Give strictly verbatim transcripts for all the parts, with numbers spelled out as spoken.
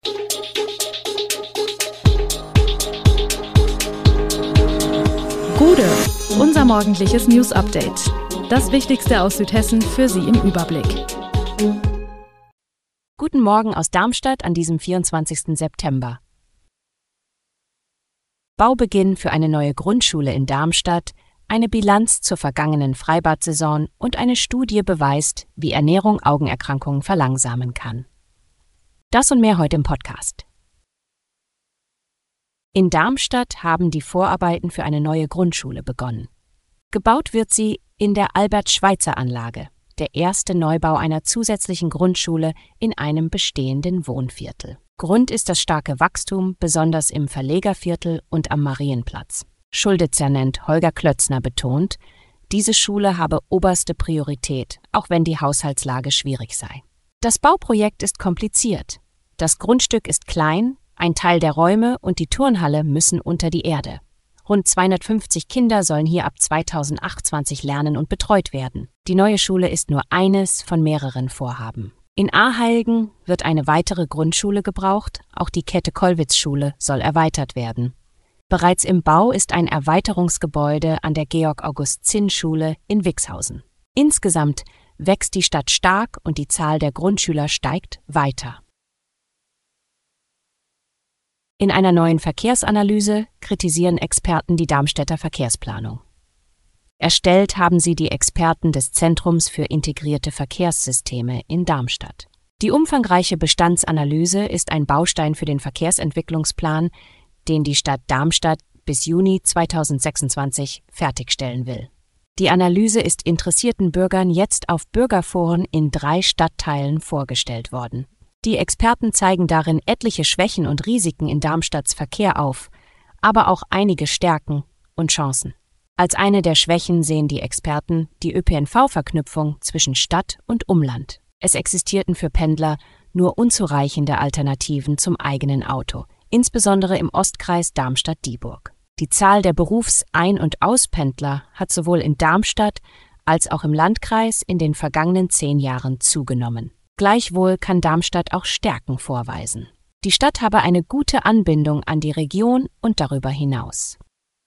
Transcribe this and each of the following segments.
Gude, unser morgendliches News-Update. Das Wichtigste aus Südhessen für Sie im Überblick. Guten Morgen aus Darmstadt an diesem vierundzwanzigsten September. Baubeginn für eine neue Grundschule in Darmstadt, eine Bilanz zur vergangenen Freibad-Saison und eine Studie beweist, wie Ernährung Augenerkrankungen verlangsamen kann. Das und mehr heute im Podcast. In Darmstadt haben die Vorarbeiten für eine neue Grundschule begonnen. Gebaut wird sie in der Albert-Schweitzer-Anlage, der erste Neubau einer zusätzlichen Grundschule in einem bestehenden Wohnviertel. Grund ist das starke Wachstum, besonders im Verlegerviertel und am Marienplatz. Schuldezernent Holger Klötzner betont, diese Schule habe oberste Priorität, auch wenn die Haushaltslage schwierig sei. Das Bauprojekt ist kompliziert. Das Grundstück ist klein, ein Teil der Räume und die Turnhalle müssen unter die Erde. Rund zweihundertfünfzig Kinder sollen hier ab zweitausendachtundzwanzig lernen und betreut werden. Die neue Schule ist nur eines von mehreren Vorhaben. In Aheilgen wird eine weitere Grundschule gebraucht, auch die Käthe-Kollwitz-Schule soll erweitert werden. Bereits im Bau ist ein Erweiterungsgebäude an der Georg-August-Zinn-Schule in Wixhausen. Insgesamt wächst die Stadt stark und die Zahl der Grundschüler steigt weiter. In einer neuen Verkehrsanalyse kritisieren Experten die Darmstädter Verkehrsplanung. Erstellt haben sie die Experten des Zentrums für integrierte Verkehrssysteme in Darmstadt. Die umfangreiche Bestandsanalyse ist ein Baustein für den Verkehrsentwicklungsplan, den die Stadt Darmstadt bis Juni zweitausendsechsundzwanzig fertigstellen will. Die Analyse ist interessierten Bürgern jetzt auf Bürgerforen in drei Stadtteilen vorgestellt worden. Die Experten zeigen darin etliche Schwächen und Risiken in Darmstadts Verkehr auf, aber auch einige Stärken und Chancen. Als eine der Schwächen sehen die Experten die Ö P N V-Verknüpfung zwischen Stadt und Umland. Es existierten für Pendler nur unzureichende Alternativen zum eigenen Auto, insbesondere im Ostkreis Darmstadt-Dieburg. Die Zahl der Berufs-Ein- und Auspendler hat sowohl in Darmstadt als auch im Landkreis in den vergangenen zehn Jahren zugenommen. Gleichwohl kann Darmstadt auch Stärken vorweisen. Die Stadt habe eine gute Anbindung an die Region und darüber hinaus.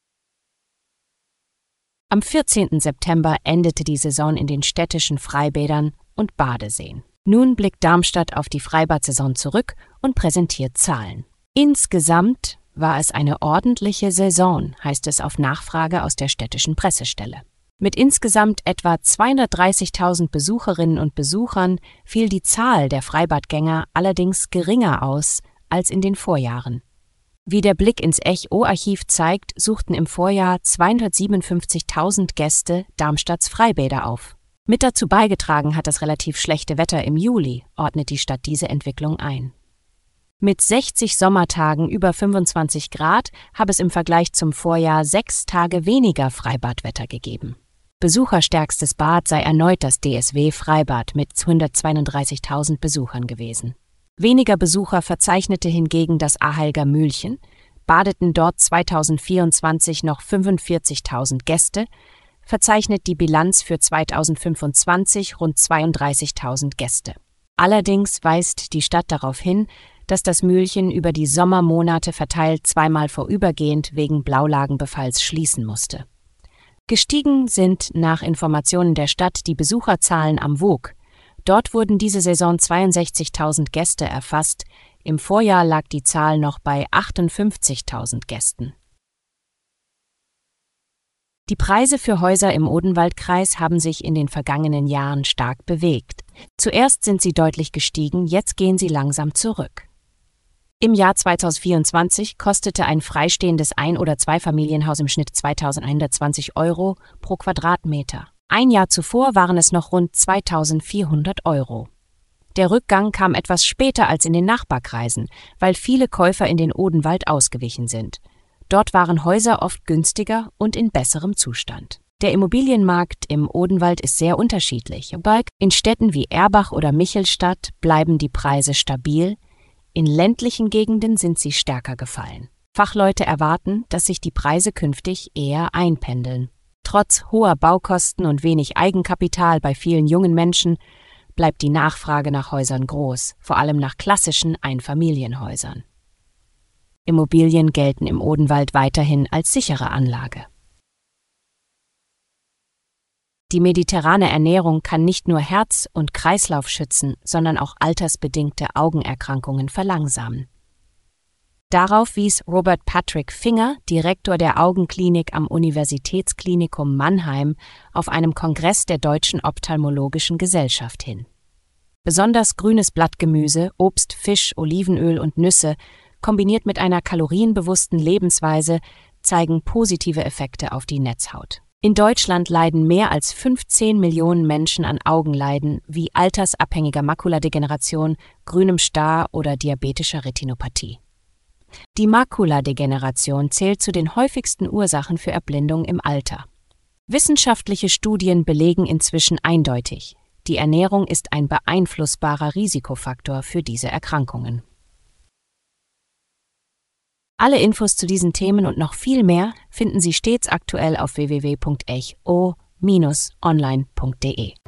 Am vierzehnten September endete die Saison in den städtischen Freibädern und Badeseen. Nun blickt Darmstadt auf die Freibad-Saison zurück und präsentiert Zahlen. Insgesamt war es eine ordentliche Saison, heißt es auf Nachfrage aus der städtischen Pressestelle. Mit insgesamt etwa zweihundertdreißigtausend Besucherinnen und Besuchern fiel die Zahl der Freibadgänger allerdings geringer aus als in den Vorjahren. Wie der Blick ins Echo-Archiv zeigt, suchten im Vorjahr zweihundertsiebenundfünfzigtausend Gäste Darmstadts Freibäder auf. Mit dazu beigetragen hat das relativ schlechte Wetter im Juli, ordnet die Stadt diese Entwicklung ein. Mit sechzig Sommertagen über fünfundzwanzig Grad habe es im Vergleich zum Vorjahr sechs Tage weniger Freibadwetter gegeben. Besucherstärkstes Bad sei erneut das D S W-Freibad mit hundertzweiunddreißigtausend Besuchern gewesen. Weniger Besucher verzeichnete hingegen das Aheilger Mühlchen, badeten dort zweitausendvierundzwanzig noch fünfundvierzigtausend Gäste, verzeichnet die Bilanz für zweitausendfünfundzwanzig rund zweiunddreißigtausend Gäste. Allerdings weist die Stadt darauf hin, dass das Mühlchen über die Sommermonate verteilt zweimal vorübergehend wegen Blaulagenbefalls schließen musste. Gestiegen sind nach Informationen der Stadt die Besucherzahlen am Woog. Dort wurden diese Saison zweiundsechzigtausend Gäste erfasst, im Vorjahr lag die Zahl noch bei achtundfünfzigtausend Gästen. Die Preise für Häuser im Odenwaldkreis haben sich in den vergangenen Jahren stark bewegt. Zuerst sind sie deutlich gestiegen, jetzt gehen sie langsam zurück. Im Jahr zweitausendvierundzwanzig kostete ein freistehendes Ein- oder Zweifamilienhaus im Schnitt zweitausendeinhundertzwanzig Euro pro Quadratmeter. Ein Jahr zuvor waren es noch rund zweitausendvierhundert Euro. Der Rückgang kam etwas später als in den Nachbarkreisen, weil viele Käufer in den Odenwald ausgewichen sind. Dort waren Häuser oft günstiger und in besserem Zustand. Der Immobilienmarkt im Odenwald ist sehr unterschiedlich. In Städten wie Erbach oder Michelstadt bleiben die Preise stabil, in ländlichen Gegenden sind sie stärker gefallen. Fachleute erwarten, dass sich die Preise künftig eher einpendeln. Trotz hoher Baukosten und wenig Eigenkapital bei vielen jungen Menschen bleibt die Nachfrage nach Häusern groß, vor allem nach klassischen Einfamilienhäusern. Immobilien gelten im Odenwald weiterhin als sichere Anlage. Die mediterrane Ernährung kann nicht nur Herz- und Kreislauf schützen, sondern auch altersbedingte Augenerkrankungen verlangsamen. Darauf wies Robert Patrick Finger, Direktor der Augenklinik am Universitätsklinikum Mannheim, auf einem Kongress der Deutschen Ophthalmologischen Gesellschaft hin. Besonders grünes Blattgemüse, Obst, Fisch, Olivenöl und Nüsse, kombiniert mit einer kalorienbewussten Lebensweise, zeigen positive Effekte auf die Netzhaut. In Deutschland leiden mehr als fünfzehn Millionen Menschen an Augenleiden wie altersabhängiger Makuladegeneration, grünem Star oder diabetischer Retinopathie. Die Makuladegeneration zählt zu den häufigsten Ursachen für Erblindung im Alter. Wissenschaftliche Studien belegen inzwischen eindeutig, die Ernährung ist ein beeinflussbarer Risikofaktor für diese Erkrankungen. Alle Infos zu diesen Themen und noch viel mehr finden Sie stets aktuell auf w w w punkt echo Bindestrich online punkt d e.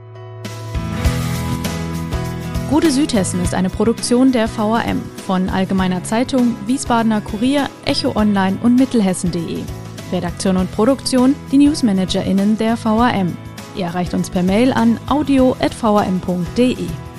Gute Südhessen ist eine Produktion der V A M von Allgemeiner Zeitung, Wiesbadener Kurier, Echo Online und Mittelhessen punkt de. Redaktion und Produktion die NewsmanagerInnen der V A M. Ihr erreicht uns per Mail an audio at v a m punkt d e.